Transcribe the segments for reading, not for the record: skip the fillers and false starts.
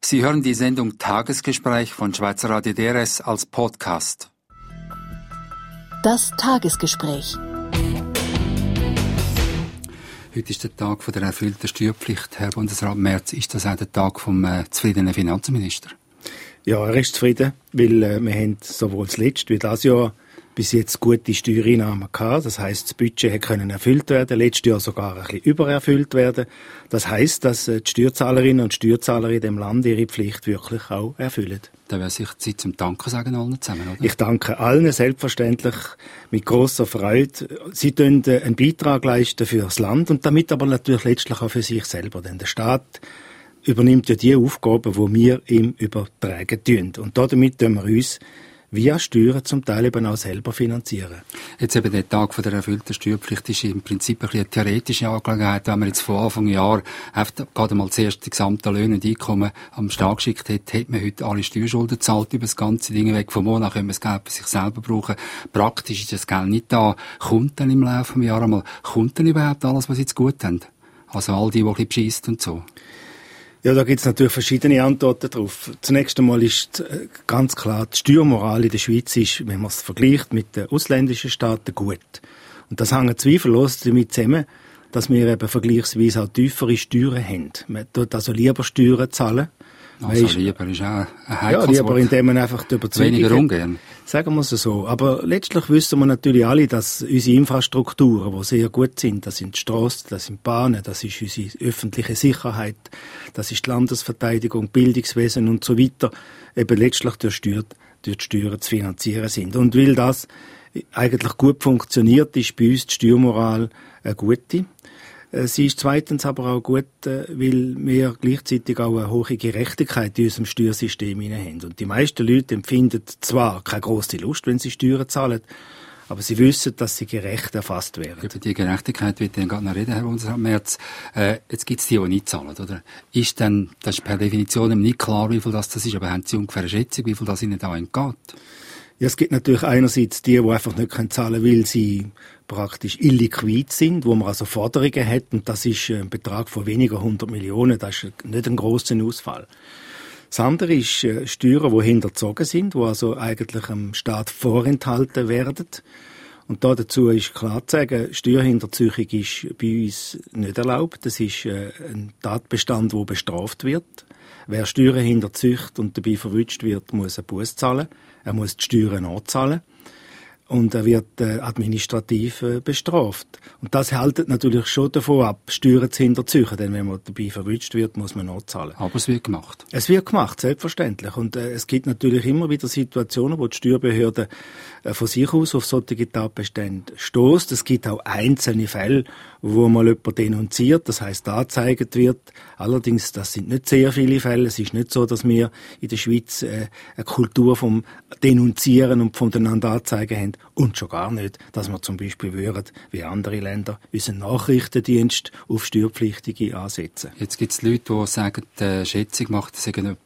Sie hören die Sendung Tagesgespräch von Schweizer Radio DRS als Podcast. Das Tagesgespräch. Heute ist der Tag der erfüllten Steuerpflicht. Herr Bundesrat Merz, ist das auch der Tag vom zufriedenen Finanzminister? Ja, er ist zufrieden, weil wir haben sowohl das letzte wie das Jahr bis jetzt gute Steuereinnahmen gehabt. Das heisst, das Budget können erfüllt werden, letztes Jahr sogar ein bisschen übererfüllt werden. Das heisst, dass die Steuerzahlerinnen und Steuerzahler in diesem Land ihre Pflicht wirklich auch erfüllen. Da wäre sicher Zeit zum Danken sagen allen zusammen, oder? Ich danke allen selbstverständlich mit grosser Freude. Sie leisten einen Beitrag leisten für das Land und damit aber natürlich letztlich auch für sich selber. Denn der Staat übernimmt ja die Aufgaben, die wir ihm übertragen tun. Und damit tun wir uns via Steuern zum Teil eben auch selber finanzieren. Jetzt eben der Tag der erfüllten Steuerpflicht ist im Prinzip ein bisschen eine theoretische Angelegenheit. Wenn man jetzt von Anfang Jahr gerade mal zuerst die gesamten Löhne und Einkommen am Staat geschickt hätte man heute alle Steuerschulden gezahlt über das ganze Ding weg. Vom Monat können wir das Geld für sich selber brauchen. Praktisch ist das Geld nicht da. Kommt dann im Laufe des Jahres einmal, kommt dann überhaupt alles, was sie jetzt gut haben? Also all die ein bisschen beschissen und so. Ja, da gibt es natürlich verschiedene Antworten drauf. Zunächst einmal ist ganz klar, die Steuermoral in der Schweiz ist, wenn man es vergleicht mit den ausländischen Staaten, gut. Und das hängt zweifellos damit zusammen, dass wir eben vergleichsweise auch tiefere Steuern haben. Man tut also lieber Steuern zahlen. Also lieber ist auch ein heikles Ja, lieber Wort. indem man einfach die Überzeugung Weniger ungern. Sagen wir es so. Aber letztlich wissen wir natürlich alle, dass unsere Infrastrukturen, die sehr gut sind, das sind die Strassen, das sind die Bahnen, das ist unsere öffentliche Sicherheit, das ist die Landesverteidigung, Bildungswesen und so weiter, eben letztlich durch die Steuern zu finanzieren sind. Und weil das eigentlich gut funktioniert, ist bei uns die Steuermoral eine gute. Sie ist zweitens aber auch gut, weil wir gleichzeitig auch eine hohe Gerechtigkeit in unserem Steuersystem haben. Und die meisten Leute empfinden zwar keine grosse Lust, wenn sie Steuern zahlen, aber sie wissen, dass sie gerecht erfasst werden. Über die Gerechtigkeit wird dann gerade noch reden, Herr Bundesrat Merz. Jetzt gibt es die nicht zahlen, oder? Ist dann, das ist per Definition nicht klar, wie viel das ist, aber haben Sie ungefähr eine Schätzung, wie viel das Ihnen da entgeht? Ja, es gibt natürlich einerseits die einfach nicht zahlen können, weil sie praktisch illiquid sind, wo man also Forderungen hat, und das ist ein Betrag von weniger 100 Millionen, das ist nicht ein grosser Ausfall. Das andere ist Steuern, die hinterzogen sind, die also eigentlich dem Staat vorenthalten werden. Und dazu ist klar zu sagen, Steuerhinterziehung ist bei uns nicht erlaubt. Das ist ein Tatbestand, der bestraft wird. Wer Steuern hinterzieht und dabei verwünscht wird, muss einen Buß zahlen. Er muss die Steuern nachzahlen. Und er wird administrativ bestraft. Und das hält natürlich schon davon ab, Steuern zu hinterziehen. Denn wenn man dabei verwünscht wird, muss man nachzahlen. Aber es wird gemacht. Es wird gemacht, selbstverständlich. Und es gibt natürlich immer wieder Situationen, wo die Steuerbehörde von sich aus auf solche Tatbestände stößt. Es gibt auch einzelne Fälle, wo mal jemand denunziert, das heisst angezeigt wird. Allerdings, das sind nicht sehr viele Fälle. Es ist nicht so, dass wir in der Schweiz eine Kultur vom Denunzieren und voneinander anzeigen haben. Und schon gar nicht, dass wir zum Beispiel würden, wie andere Länder, unseren Nachrichtendienst auf Steuerpflichtige ansetzen. Jetzt gibt es Leute, die sagen, die Schätzung macht, dass etwa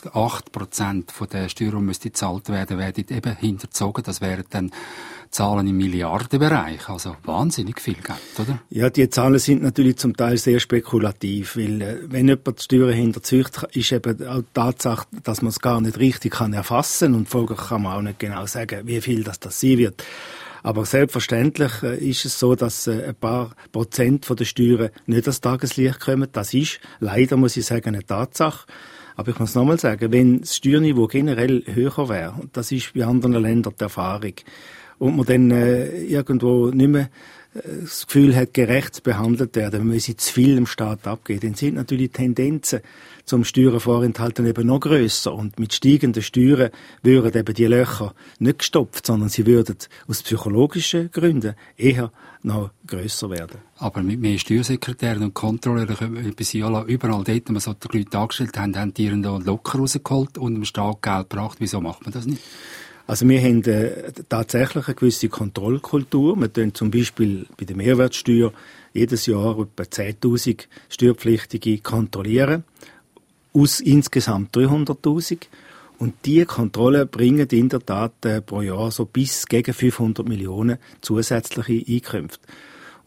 8% von der Steuer, die müsste gezahlt werden, werden eben hinterzogen. Das wären dann Zahlen im Milliardenbereich. Also wahnsinnig viel Geld, oder? Ja, die Zahlen sind natürlich zum Teil sehr spekulativ, weil wenn jemand die Steuern hinterzieht, ist eben auch die Tatsache, dass man es gar nicht richtig erfassen kann, und folglich kann man auch nicht genau sagen, wie viel das sein wird. Aber selbstverständlich ist es so, dass ein paar Prozent von den Steuern nicht ans Tageslicht kommen. Das ist leider, muss ich sagen, eine Tatsache. Aber ich muss nochmal sagen, wenn das Steuerniveau generell höher wäre, und das ist bei anderen Ländern die Erfahrung, und man dann irgendwo nicht mehr das Gefühl hat, gerecht behandelt werden, wenn sie zu viel im Staat abgeht, dann sind natürlich die Tendenzen zum Steuernvorenthalten eben noch grösser. Und mit steigenden Steuern würden eben die Löcher nicht gestopft, sondern sie würden aus psychologischen Gründen eher noch grösser werden. Aber mit mehr Steuersekretären und Kontrolleuren können wir bis überall dort, wo wir so die Leute angestellt haben, haben die ihren locker rausgeholt und dem Staat Geld gebracht. Wieso macht man das nicht? Also wir haben tatsächlich eine gewisse Kontrollkultur. Wir tun zum Beispiel bei der Mehrwertsteuer jedes Jahr etwa 10'000 Steuerpflichtige kontrollieren, aus insgesamt 300'000. Und diese Kontrollen bringen in der Tat pro Jahr so bis gegen 500 Millionen zusätzliche Einkünfte.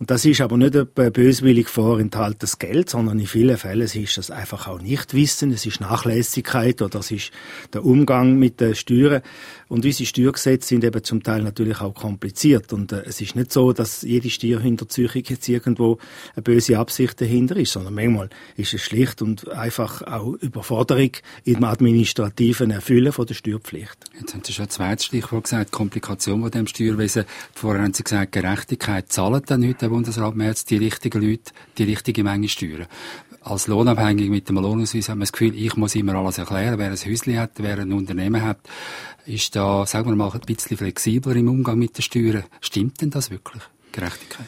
Und das ist aber nicht ein böswillig vorenthaltenes Geld, sondern in vielen Fällen ist das einfach auch Nichtwissen, es ist Nachlässigkeit oder es ist der Umgang mit den Steuern. Und unsere Steuergesetze sind eben zum Teil natürlich auch kompliziert. Und es ist nicht so, dass jede Steuerhinterziehung jetzt irgendwo eine böse Absicht dahinter ist, sondern manchmal ist es schlicht und einfach auch Überforderung im administrativen Erfüllen von der Steuerpflicht. Jetzt haben Sie schon ein zweites Stichwort gesagt, Komplikation von dem Steuerwesen. Vorher haben Sie gesagt, Gerechtigkeit zahlen dann heute der Bundesrat Merz die richtigen Leute, die richtige Menge Steuern. Als Lohnabhängig mit dem Lohnausweis haben wir das Gefühl, ich muss immer alles erklären, wer ein Häuschen hat, wer ein Unternehmen hat. Ist da, sagen wir mal, ein bisschen flexibler im Umgang mit den Steuern. Stimmt denn das wirklich, Gerechtigkeit?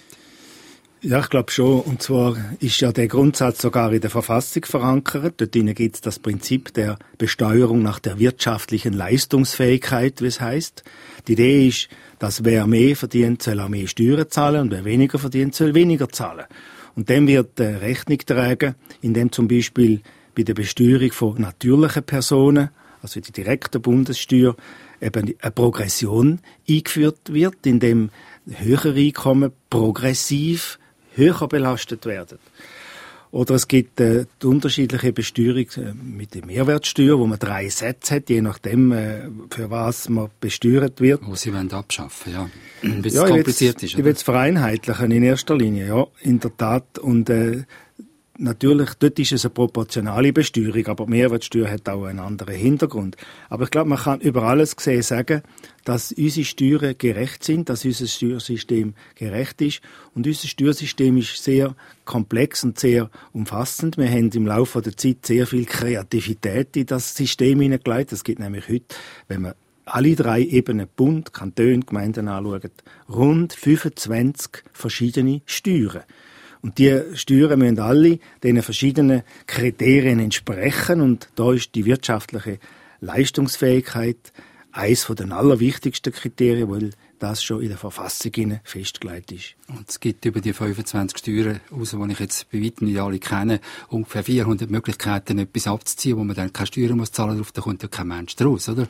Ja, ich glaube schon. Und zwar ist ja der Grundsatz sogar in der Verfassung verankert. Dort gibt es das Prinzip der Besteuerung nach der wirtschaftlichen Leistungsfähigkeit, wie es heisst. Die Idee ist, dass wer mehr verdient, soll auch mehr Steuern zahlen und wer weniger verdient, soll weniger zahlen. Und dem wird Rechnung getragen, indem zum Beispiel bei der Besteuerung von natürlichen Personen, also die direkte Bundessteuer, eben eine Progression eingeführt wird, indem höhere Einkommen progressiv höher belastet werden. Oder es gibt die unterschiedliche Besteuerung mit der Mehrwertsteuer, wo man 3 Sätze hat, je nachdem, für was man besteuert wird. Wo Sie wollen abschaffen, ja. Bis es kompliziert ist, oder? Ich will es vereinheitlichen in erster Linie, ja, in der Tat. Und natürlich, dort ist es eine proportionale Besteuerung, aber die Mehrwertsteuer hat auch einen anderen Hintergrund. Aber ich glaube, man kann über alles gesehen sagen, dass unsere Steuern gerecht sind, dass unser Steuersystem gerecht ist. Und unser Steuersystem ist sehr komplex und sehr umfassend. Wir haben im Laufe der Zeit sehr viel Kreativität in das System hineingelegt. Es gibt nämlich heute, wenn man alle 3 Ebenen, Bund, Kantone, Gemeinden anschaut, rund 25 verschiedene Steuern. Und die Steuern müssen alle diesen verschiedenen Kriterien entsprechen. Und da ist die wirtschaftliche Leistungsfähigkeit eines der allerwichtigsten Kriterien, weil das schon in der Verfassung festgelegt ist. Und es gibt über die 25 Steuern, die ich jetzt bei weitem nicht alle kenne, ungefähr 400 Möglichkeiten, etwas abzuziehen, wo man dann keine Steuern muss zahlen muss, da kommt ja kein Mensch draus, oder?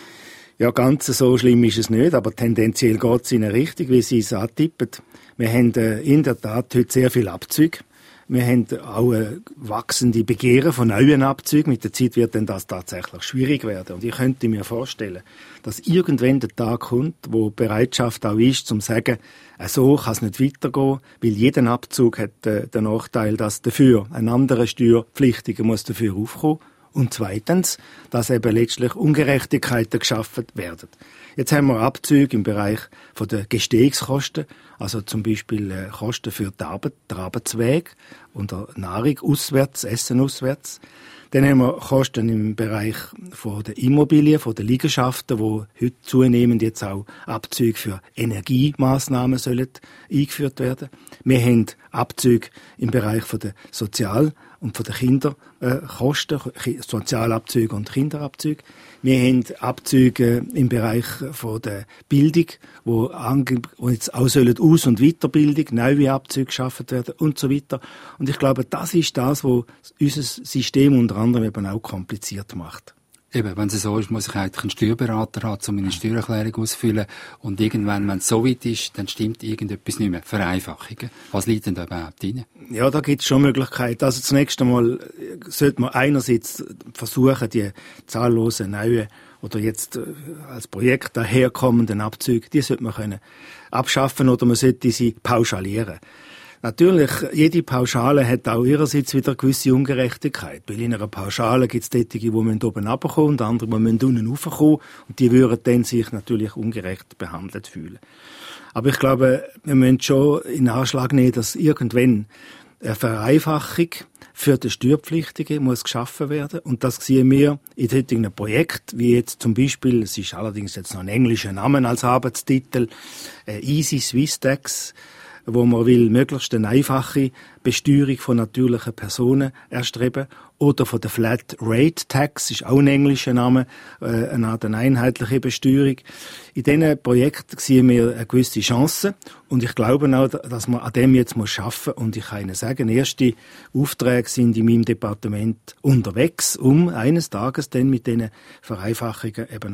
Ja, ganz so schlimm ist es nicht, aber tendenziell geht es in eine Richtung, wie Sie es antippen. Wir haben in der Tat heute sehr viel Abzüge. Wir haben auch wachsende Begehren von neuen Abzügen. Mit der Zeit wird dann das tatsächlich schwierig werden. Und ich könnte mir vorstellen, dass irgendwann der Tag kommt, wo Bereitschaft auch ist, zum zu sagen, so kann es nicht weitergehen, weil jeder Abzug hat den Nachteil, dass dafür ein anderer Steuerpflichtiger muss dafür aufkommen. Und zweitens, dass eben letztlich Ungerechtigkeiten geschaffen werden. Jetzt haben wir Abzüge im Bereich von der Gestehungskosten, also zum Beispiel Kosten für die Arbeit, der Arbeitsweg und der Nahrung auswärts, Essen auswärts. Dann haben wir Kosten im Bereich von der Immobilien, von der Liegenschaften, wo heute zunehmend jetzt auch Abzüge für Energiemaßnahmen sollen eingeführt werden. Wir haben Abzüge im Bereich von der Sozial- und von den Kinderkosten, Sozialabzüge und Kinderabzüge. Wir haben Abzüge im Bereich von der Bildung, wo jetzt auch Aus- und Weiterbildung, neue Abzüge geschaffen werden und so weiter. Und ich glaube, das ist das, was unser System unter anderem eben auch kompliziert macht. Eben, wenn es so ist, muss ich eigentlich einen Steuerberater haben, um meine Steuererklärung auszufüllen. Und irgendwann, wenn es so weit ist, dann stimmt irgendetwas nicht mehr. Vereinfachungen. Was liegt denn da überhaupt rein? Ja, da gibt es schon Möglichkeiten. Also zunächst einmal sollte man einerseits versuchen, die zahllosen neuen oder jetzt als Projekt daherkommenden Abzüge, die sollte man können abschaffen oder man sollte sie pauschalieren. Natürlich, jede Pauschale hat auch ihrerseits wieder eine gewisse Ungerechtigkeit. Weil in einer Pauschale gibt es solche, die oben runterkommen und andere, die unten raufkommen. Und die würden dann sich natürlich ungerecht behandelt fühlen. Aber ich glaube, wir müssen schon in Anschlag nehmen, dass irgendwann eine Vereinfachung für die Steuerpflichtigen muss geschaffen werden. Und das sehen wir in heutigen Projekten, wie jetzt zum Beispiel, es ist allerdings jetzt noch ein englischer Name als Arbeitstitel, Easy Swiss Tax, wo man will möglichst eine einfache Besteuerung von natürlichen Personen erstreben. Oder von der Flat Rate Tax, ist auch ein englischer Name, eine Art einheitliche Besteuerung. In diesen Projekten sehen wir eine gewisse Chance. Und ich glaube auch, dass man an dem jetzt arbeiten muss. Und ich kann Ihnen sagen, erste Aufträge sind in meinem Departement unterwegs, um eines Tages dann mit diesen Vereinfachungen eben auch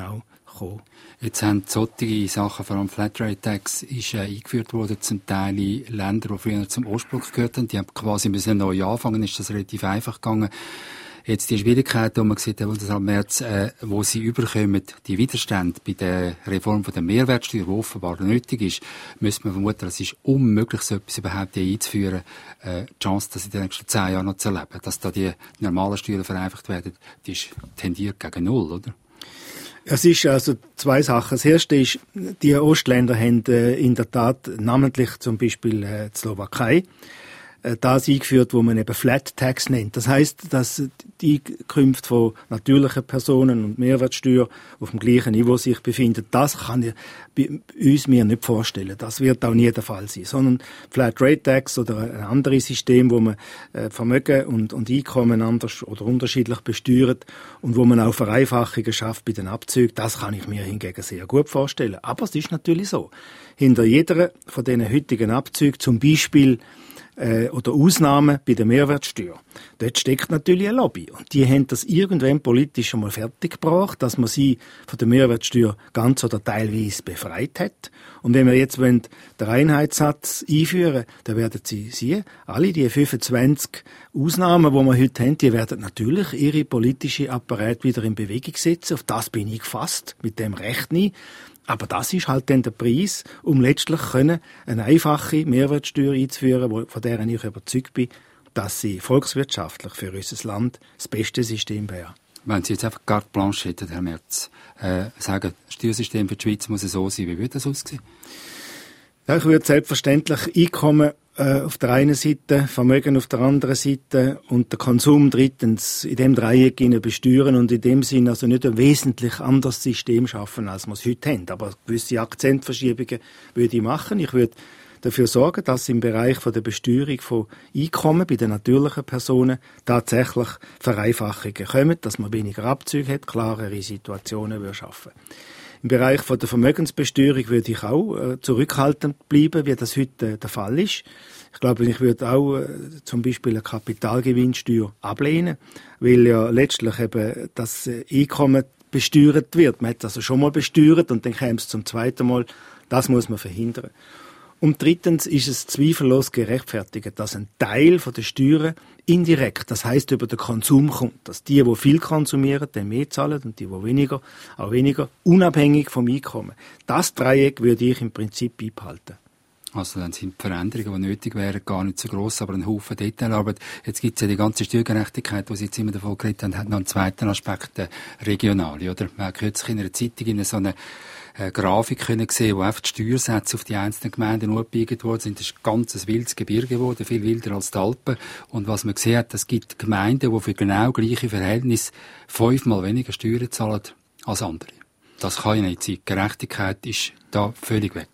kommen. Jetzt haben solche Sachen, vor allem Flatrate-Tax, ist eingeführt worden, zum Teil in Ländern, die früher zum Ursprung gehört haben. Die haben quasi neu anfangen, ist das relativ einfach gegangen. Jetzt die Schwierigkeit, die man sieht, Bundesrat Merz, wo sie überkommen, die Widerstände bei der Reform von der Mehrwertsteuer, die offenbar nötig ist, müsste man vermuten, es ist unmöglich, so etwas überhaupt einzuführen. Die Chance, das in den nächsten 10 Jahren noch zu erleben, dass da die normalen Steuern vereinfacht werden, die ist tendiert gegen null, oder? Es ist also 2 Sachen. Das erste ist, die Ostländer haben in der Tat, namentlich zum Beispiel die Slowakei, das eingeführt, wo man eben Flat Tax nennt. Das heisst, dass die Einkünfte von natürlichen Personen und Mehrwertsteuer auf dem gleichen Niveau sich befinden. Das kann ich bei uns mir nicht vorstellen. Das wird auch nie der Fall sein. Sondern Flat Rate Tax oder ein anderes System, wo man Vermögen und Einkommen anders oder unterschiedlich besteuert und wo man auch Vereinfachungen schafft bei den Abzügen, das kann ich mir hingegen sehr gut vorstellen. Aber es ist natürlich so. Hinter jeder von diesen heutigen Abzügen, zum Beispiel oder Ausnahmen bei der Mehrwertsteuer. Dort steckt natürlich eine Lobby. Und die haben das irgendwann politisch einmal fertiggebracht, dass man sie von der Mehrwertsteuer ganz oder teilweise befreit hat. Und wenn wir jetzt den Einheitssatz einführen, dann werden Sie sehen, alle die 25 Ausnahmen, die wir heute haben, die werden natürlich ihre politische Apparat wieder in Bewegung setzen. Auf das bin ich gefasst, mit dem rechne ich. Aber das ist halt dann der Preis, um letztlich eine einfache Mehrwertsteuer einzuführen, von der ich überzeugt bin, dass sie volkswirtschaftlich für unser Land das beste System wäre. Wenn Sie jetzt einfach carte blanche hätten, Herr Merz, sagen, das Steuersystem für die Schweiz muss so sein, wie würde das aussehen? Ja, ich würde selbstverständlich Einkommen auf der einen Seite, Vermögen auf der anderen Seite und der Konsum drittens in dem Dreieck besteuern und in dem Sinn also nicht ein wesentlich anderes System schaffen, als wir es heute haben. Aber gewisse Akzentverschiebungen würde ich machen. Ich würde dafür sorgen, dass im Bereich von der Besteuerung von Einkommen bei den natürlichen Personen tatsächlich Vereinfachungen kommen, dass man weniger Abzüge hat, klarere Situationen würde schaffen. Im Bereich von der Vermögensbesteuerung würde ich auch zurückhaltend bleiben, wie das heute der Fall ist. Ich glaube, ich würde auch zum Beispiel eine Kapitalgewinnsteuer ablehnen, weil ja letztlich eben das Einkommen besteuert wird. Man hat also schon mal besteuert und dann käme es zum zweiten Mal. Das muss man verhindern. Und drittens ist es zweifellos gerechtfertigt, dass ein Teil von der Steuern indirekt, das heisst über den Konsum kommt, dass die viel konsumieren, dann mehr zahlen und die weniger, auch weniger, unabhängig vom Einkommen. Das Dreieck würde ich im Prinzip beibehalten. Also dann sind die Veränderungen, die nötig wären, gar nicht so gross, aber ein Haufen Detailarbeit. Jetzt gibt es ja die ganze Steuergerechtigkeit, die Sie jetzt immer davon geredet haben, hat noch einen zweiten Aspekt, der regionale, oder? Man hat kürzlich in einer Zeitung in so eine Grafik können sehen, wo einfach die Steuersätze auf die einzelnen Gemeinden abgebiegt worden sind. Das ist ein ganz wildes Gebirge geworden, viel wilder als die Alpen. Und was man gesehen hat, es gibt Gemeinden, die für genau gleiche Verhältnisse 5-mal weniger Steuern zahlen als andere. Das kann ja nicht sein. Die Gerechtigkeit ist da völlig weg.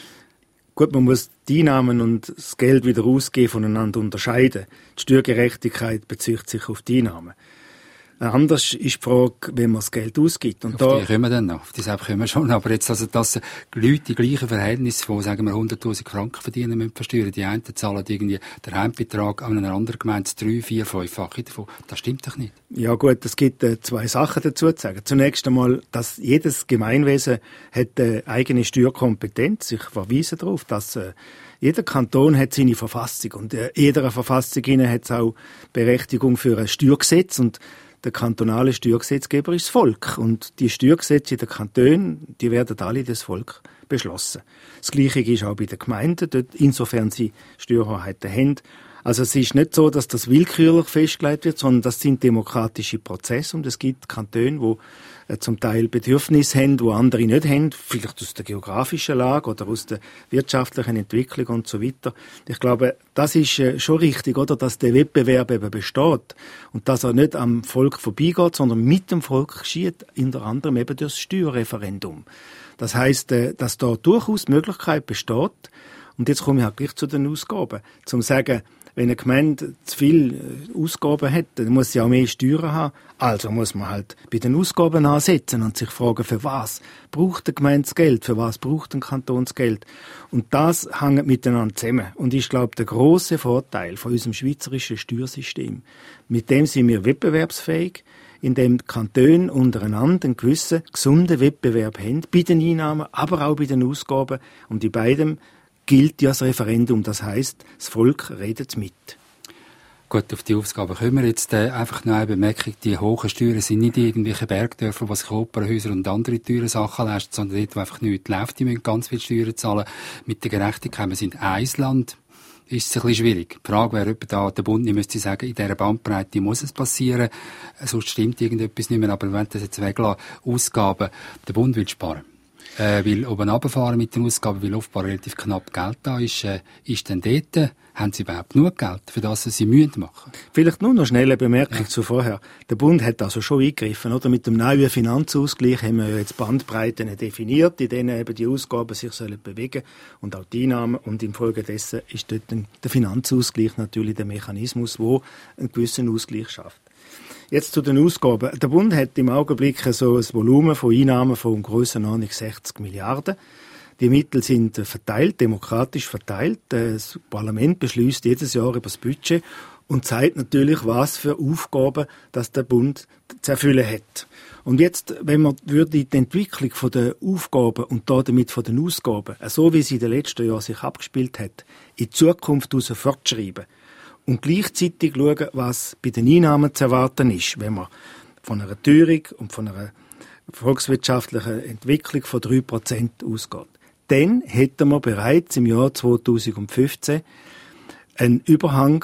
Gut, man muss die Einnahmen und das Geld wieder ausgeben voneinander unterscheiden. Die Steuergerechtigkeit bezieht sich auf die Einnahmen. Anders ist die Frage, wenn man das Geld ausgibt. Und auf die kommen wir dann noch. Auf die selbst kommen wir schon. Aber jetzt, also, dass Leute die gleichen Verhältnisse von, sagen wir, 100.000 Franken verdienen müssen versteuern. Die einen zahlen irgendwie den Heimbetrag an einer anderen Gemeinde 3, 4, 5-fach davon. Das stimmt doch nicht. Ja gut, es gibt 2 Sachen dazu zu sagen. Zunächst einmal, dass jedes Gemeinwesen hat eigene Steuerkompetenz. Ich verweise darauf, dass jeder Kanton hat seine Verfassung. Und jeder Verfassung hat es auch Berechtigung für ein Steuergesetz. Und der kantonale Steuergesetzgeber ist das Volk. Und die Steuergesetze in den Kantonen, die werden alle das Volk beschlossen. Das Gleiche ist auch bei den Gemeinden, dort, insofern sie Steuerhoheiten haben. Also es ist nicht so, dass das willkürlich festgelegt wird, sondern das sind demokratische Prozesse. Und es gibt Kantone, die zum Teil Bedürfnisse haben, die andere nicht haben, vielleicht aus der geografischen Lage oder aus der wirtschaftlichen Entwicklung und so weiter. Ich glaube, das ist schon richtig, oder, dass der Wettbewerb eben besteht und dass er nicht am Volk vorbeigeht, sondern mit dem Volk geschieht, unter anderem eben durch das Steuerreferendum. Das heisst, dass da durchaus die Möglichkeit besteht, und jetzt komme ich halt gleich zu den Ausgaben, zum sagen, wenn eine Gemeinde zu viel Ausgaben hat, dann muss sie auch mehr Steuern haben. Also muss man halt bei den Ausgaben ansetzen und sich fragen, für was braucht die Gemeinde das Geld, für was braucht ein Kanton das Geld. Und das hängt miteinander zusammen. Und ich glaube, der grosse Vorteil von unserem schweizerischen Steuersystem, mit dem sind wir wettbewerbsfähig. indem die Kantone untereinander einen gewissen gesunden Wettbewerb haben, bei den Einnahmen, aber auch bei den Ausgaben. Und in beidem gilt ja das Referendum. Das heisst, das Volk redet mit. Gut, auf die Ausgaben kommen wir jetzt einfach noch eine Bemerkung. Die hohen Steuern sind nicht irgendwelche Bergdörfer, wo sich Opernhäuser und andere teure Sachen leisten, sondern dort, wo einfach nichts läuft, die müssen ganz viel Steuern zahlen. Mit der Gerechtigkeit, wir sind ein Land, ist es ein bisschen schwierig. Die Frage wäre, ob da der Bund nicht müsste sagen, in dieser Bandbreite muss es passieren, sonst stimmt irgendetwas nicht mehr. Aber wenn das jetzt weglassen, Ausgaben, der Bund will sparen. Will oben runterfahren mit den Ausgaben, weil offenbar relativ knapp Geld da ist. Ist denn dort, haben sie überhaupt genug Geld, für das sie müssen machen? Vielleicht nur noch schnell eine Bemerkung zu vorher. Der Bund hat also schon eingegriffen, oder? Mit dem neuen Finanzausgleich haben wir jetzt Bandbreiten definiert, in denen eben die Ausgaben sich sollen bewegen und auch die Einnahmen. Und infolgedessen ist dort der Finanzausgleich natürlich der Mechanismus, der einen gewissen Ausgleich schafft. Jetzt zu den Ausgaben. Der Bund hat im Augenblick so ein Volumen von Einnahmen von Grössenordnung 60 Milliarden. Die Mittel sind verteilt, demokratisch verteilt. Das Parlament beschließt jedes Jahr über das Budget und zeigt natürlich, was für Aufgaben das der Bund zu erfüllen hat. Und jetzt, wenn man die Entwicklung der Aufgaben und damit von den Ausgaben, so wie sie in den letzten Jahren sich abgespielt hat, in die Zukunft heraus fortschreiben, und gleichzeitig schauen, was bei den Einnahmen zu erwarten ist, wenn man von einer Teuerung und von einer volkswirtschaftlichen Entwicklung von 3% ausgeht. Dann hätten wir bereits im Jahr 2015 einen Überhang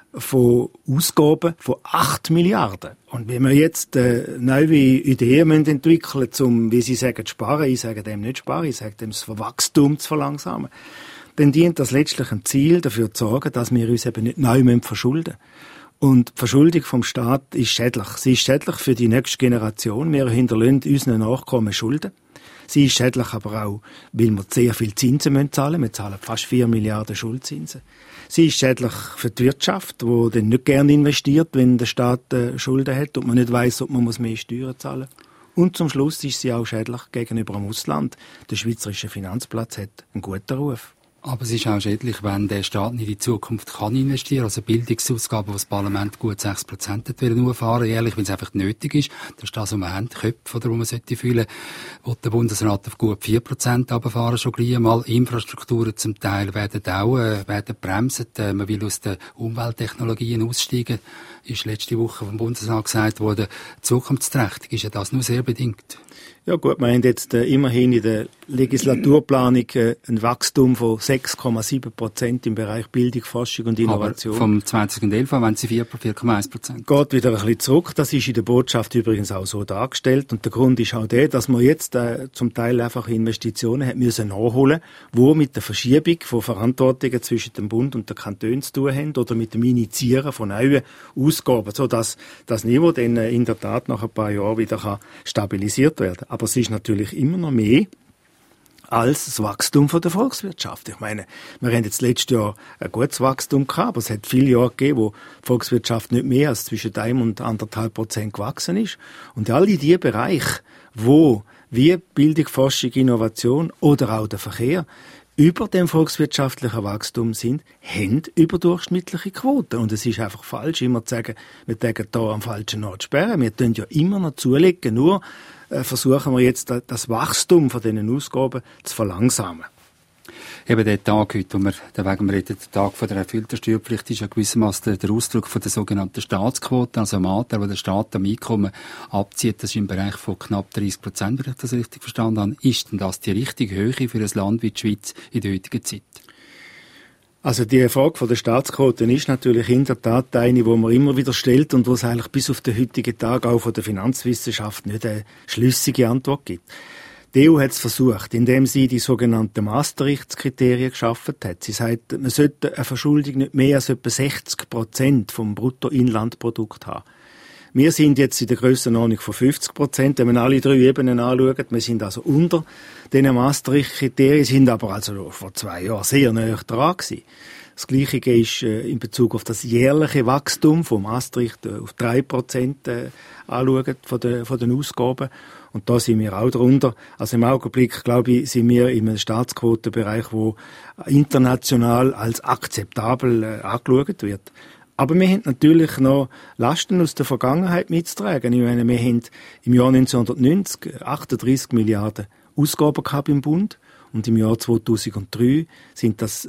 von Ausgaben von 8 Milliarden. Und wenn wir jetzt neue Ideen entwickeln müssen, wie Sie sagen, sparen, ich sage dem nicht sparen, ich sage dem das Wachstum zu verlangsamen, dann dient das letztlich ein Ziel, dafür zu sorgen, dass wir uns eben nicht neu verschulden müssen. Und die Verschuldung vom Staat ist schädlich. Sie ist schädlich für die nächste Generation. Wir hinterlassen unseren Nachkommen Schulden. Sie ist schädlich aber auch, weil wir sehr viel Zinsen zahlen müssen. Wir zahlen fast 4 Milliarden Schuldzinsen. Sie ist schädlich für die Wirtschaft, die dann nicht gerne investiert, wenn der Staat Schulden hat und man nicht weiss, ob man mehr Steuern zahlen muss. Und zum Schluss ist sie auch schädlich gegenüber dem Ausland. Der schweizerische Finanzplatz hat einen guten Ruf. Aber es ist auch schädlich, wenn der Staat nicht in die Zukunft kann investieren. Also Bildungsausgaben, die das Parlament gut 6% hat auffahren, jährlich, weil es einfach nötig ist. Das ist das, was wir haben, Köpfe, oder, wo man sollte fühlen, wo der Bundesrat auf gut 4% runterfahren, schon gleich mal. Infrastrukturen zum Teil werden bremsen. Man will aus den Umwelttechnologien aussteigen. Ist letzte Woche vom Bundesrat gesagt worden, zukunftsträchtig ist ja das nur sehr bedingt. Ja gut, wir haben jetzt immerhin in der Legislaturplanung ein Wachstum von 6,7% im Bereich Bildung, Forschung und Innovation. Aber vom 2011 wollen sie 4,1%. Geht wieder ein bisschen zurück. Das ist in der Botschaft übrigens auch so dargestellt. Und der Grund ist auch der, dass wir jetzt zum Teil einfach Investitionen haben müssen nachholen, die mit der Verschiebung von Verantwortungen zwischen dem Bund und den Kantonen zu tun haben oder mit dem Initiieren von neuen Ausgaben, sodass das Niveau dann in der Tat nach ein paar Jahren wieder stabilisiert werden kann. Aber es ist natürlich immer noch mehr als das Wachstum von der Volkswirtschaft. Ich meine, wir haben jetzt letztes Jahr ein gutes Wachstum gehabt, aber es hat viele Jahre gegeben, wo die Volkswirtschaft nicht mehr als zwischen 1 und 1,5% gewachsen ist. Und all die Bereiche, wo wie Bildung, Forschung, Innovation oder auch der Verkehr über dem volkswirtschaftlichen Wachstum sind, haben überdurchschnittliche Quoten. Und es ist einfach falsch, immer zu sagen, wir denken hier am falschen Ort sperren. Wir tun ja immer noch zulegen, nur versuchen wir jetzt das Wachstum von diesen Ausgaben zu verlangsamen. Eben der Tag heute, wo wir wegen reden, der Tag von der erfüllten Steuerpflicht, ist ja gewissermaßen der Ausdruck von der sogenannten Staatsquote, also einem Anteil, wo der Staat am Einkommen abzieht. Das ist im Bereich von knapp 30%, wenn ich das richtig verstanden habe. Ist denn das die richtige Höhe für ein Land wie die Schweiz in der heutigen Zeit? Also die Frage von der Staatsquote ist natürlich in der Tat eine, die man immer wieder stellt und wo es eigentlich bis auf den heutigen Tag auch von der Finanzwissenschaft nicht eine schlüssige Antwort gibt. Die EU hat es versucht, indem sie die sogenannten Maastricht-Kriterien geschaffen hat. Sie sagt, man sollte eine Verschuldung nicht mehr als etwa 60% vom Bruttoinlandprodukt haben. Wir sind jetzt in der Grössenordnung von 50%, wenn man alle 3 Ebenen anschaut. Wir sind also unter den Maastricht-Kriterien, sind aber also vor 2 Jahren sehr nahe dran gewesen. Das Gleiche ist in Bezug auf das jährliche Wachstum von Maastricht auf 3% anschauen von den Ausgaben. Und da sind wir auch drunter. Also im Augenblick, glaube ich, sind wir im Staatsquotenbereich, wo international als akzeptabel angeschaut wird. Aber wir haben natürlich noch Lasten aus der Vergangenheit mitzutragen. Ich meine, wir haben im Jahr 1990 38 Milliarden Ausgaben gehabt im Bund. Und im Jahr 2003 sind das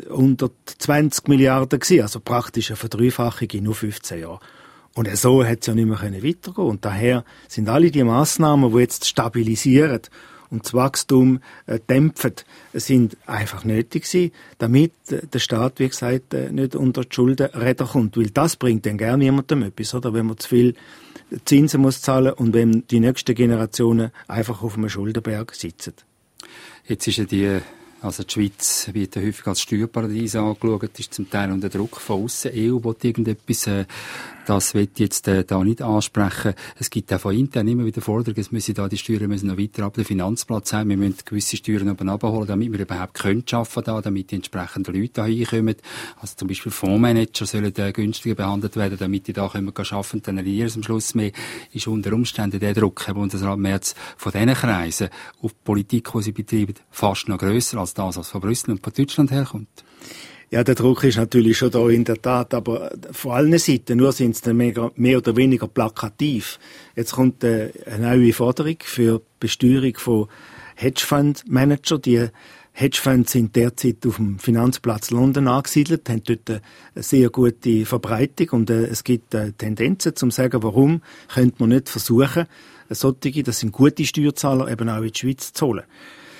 120 Milliarden gewesen, also praktisch eine Verdreifachung in nur 15 Jahren. Und so hat es ja nicht mehr weitergehen. Und daher sind alle die Massnahmen, die jetzt stabilisieren und das Wachstum dämpfen, sind einfach nötig gewesen, damit der Staat, wie gesagt, nicht unter die Schuldenräder kommt. Weil das bringt dann gerne niemandem etwas, oder? Wenn man zu viel Zinsen muss zahlen und wenn die nächsten Generationen einfach auf einem Schuldenberg sitzen. Jetzt ist ja die Schweiz wird ja häufig als Steuerparadies angeschaut, ist zum Teil unter Druck von aussen. EU will irgendetwas, das will ich jetzt da nicht ansprechen. Es gibt auch von intern immer wieder Forderungen, es müssen da die Steuern noch weiter ab den Finanzplatz haben. Wir müssen gewisse Steuern oben abholen, damit wir überhaupt arbeiten können, damit die entsprechenden Leute da hinkommen. Also zum Beispiel Fondsmanager sollen günstiger behandelt werden, damit die da arbeiten können. Dann verlieren sie am Schluss mehr. Ist unter Umständen der Druck, Herr Bundesrat Merz, von diesen Kreisen auf die Politik, die sie betreiben, fast noch grösser als das, was von Brüssel und von Deutschland herkommt. Ja, der Druck ist natürlich schon da in der Tat, aber von allen Seiten, nur sind sie mehr oder weniger plakativ. Jetzt kommt eine neue Forderung für die Besteuerung von Hedgefonds-Manager. Die Hedgefonds sind derzeit auf dem Finanzplatz London angesiedelt, haben dort eine sehr gute Verbreitung und es gibt Tendenzen zum sagen, warum könnte man nicht versuchen, solche, das sind gute Steuerzahler, eben auch in die Schweiz zu holen.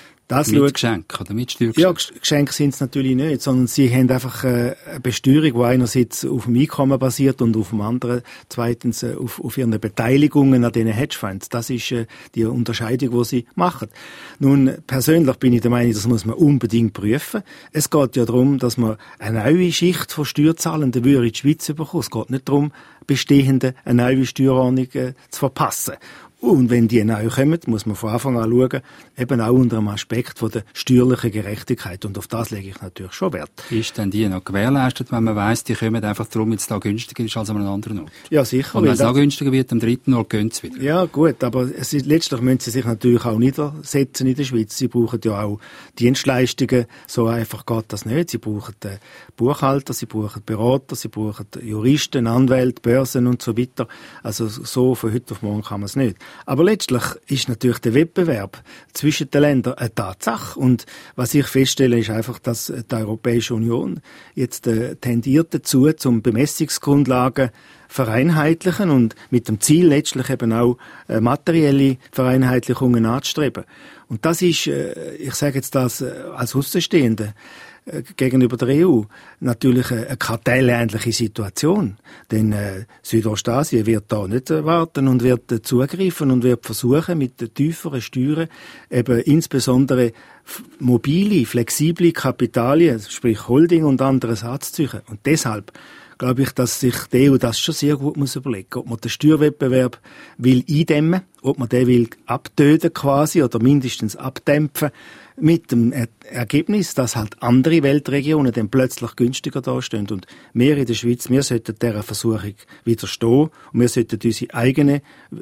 Mit Geschenk oder mit Steuergeschenk? Ja, Geschenke sind es natürlich nicht, sondern sie haben einfach eine Besteuerung, die einerseits auf dem Einkommen basiert und auf dem anderen zweitens auf ihren Beteiligungen an diesen Hedgefonds. Das ist die Unterscheidung, die sie machen. Nun, persönlich bin ich der Meinung, das muss man unbedingt prüfen. Es geht ja darum, dass man eine neue Schicht von Steuerzahlenden in die Schweiz bekommen. Es geht nicht darum, bestehende eine neue Steuerordnung zu verpassen. Und wenn die neu kommen, muss man von Anfang an schauen, eben auch unter dem Aspekt von der steuerlichen Gerechtigkeit. Und auf das lege ich natürlich schon Wert. Ist denn die noch gewährleistet, wenn man weiss, die kommen einfach darum, jetzt da günstiger ist als an einem anderen Ort? Ja, sicher. Und wenn es noch günstiger wird, am dritten Ort gehen sie wieder. Ja, gut, aber letztlich müssen sie sich natürlich auch niedersetzen in der Schweiz. Sie brauchen ja auch Dienstleistungen. So einfach geht das nicht. Sie brauchen Buchhalter, sie brauchen Berater, sie brauchen Juristen, Anwälte, Börsen und so weiter. Also so von heute auf morgen kann man es nicht. Aber letztlich ist natürlich der Wettbewerb zwischen den Ländern eine Tatsache. Und was ich feststelle, ist einfach, dass die Europäische Union jetzt tendiert dazu, zum Bemessungsgrundlagen vereinheitlichen und mit dem Ziel letztlich eben auch materielle Vereinheitlichungen anzustreben. Und das ist, ich sage jetzt das als Außenstehende, gegenüber der EU natürlich eine kartellähnliche Situation. Denn Südostasien wird da nicht warten und wird zugreifen und wird versuchen, mit den tieferen Steuern eben insbesondere mobile, flexible Kapitalien, sprich Holding und anderes anzuziehen. Und deshalb glaube ich, dass sich die EU das schon sehr gut muss überlegen, ob man den Steuerwettbewerb will eindämmen, ob man den will abtöten quasi oder mindestens abdämpfen, mit dem Ergebnis, dass halt andere Weltregionen dann plötzlich günstiger dastehen. Und wir in der Schweiz, wir sollten dieser Versuchung widerstehen und wir sollten unsere eigene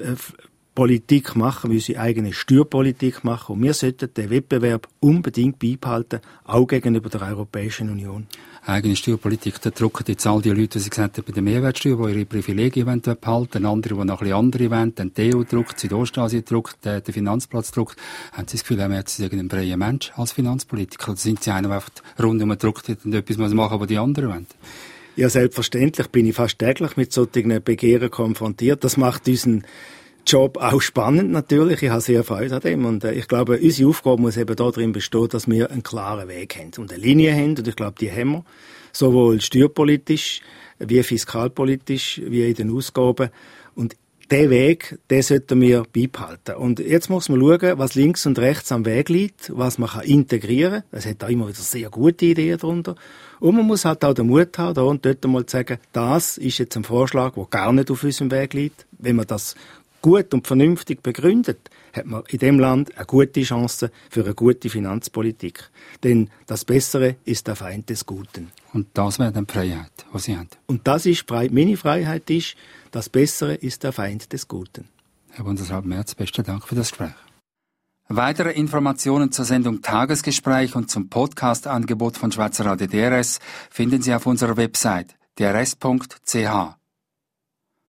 Politik machen, unsere eigene Steuerpolitik machen und wir sollten den Wettbewerb unbedingt beibehalten, auch gegenüber der Europäischen Union. Eigene Steuerpolitik, da drucken jetzt all die Leute, die sie gesagt haben, bei der Mehrwertsteuer, die ihre Privilegien behalten, andere, die noch ein bisschen andere wollen, dann die EU druckt, Südostasien druckt, der Finanzplatz druckt. Haben Sie das Gefühl, haben wir jetzt irgendeinen freien Mensch als Finanzpolitiker? Oder sind Sie einer, der einfach rundum druckt und etwas machen muss, was die anderen wollen? Ja, selbstverständlich bin ich fast täglich mit solchen Begehren konfrontiert. Das macht unseren Job auch spannend natürlich. Ich habe sehr Freude an dem. Und ich glaube, unsere Aufgabe muss eben darin bestehen, dass wir einen klaren Weg haben und eine Linie haben. Und ich glaube, die haben wir. Sowohl steuerpolitisch, wie fiskalpolitisch, wie in den Ausgaben. Und den Weg, den sollten wir beibehalten. Und jetzt muss man schauen, was links und rechts am Weg liegt, was man integrieren kann. Es hat da immer wieder sehr gute Ideen darunter. Und man muss halt auch den Mut haben, da und dort mal zu sagen, das ist jetzt ein Vorschlag, der gar nicht auf unserem Weg liegt. Wenn man das gut und vernünftig begründet, hat man in dem Land eine gute Chance für eine gute Finanzpolitik. Denn das Bessere ist der Feind des Guten. Und das wäre dann die Freiheit, die Sie haben. Und das ist, meine Freiheit ist, das Bessere ist der Feind des Guten. Herr Bundesrat Merz, besten Dank für das Gespräch. Weitere Informationen zur Sendung Tagesgespräch und zum Podcast-Angebot von Schweizer Radio DRS finden Sie auf unserer Website drs.ch.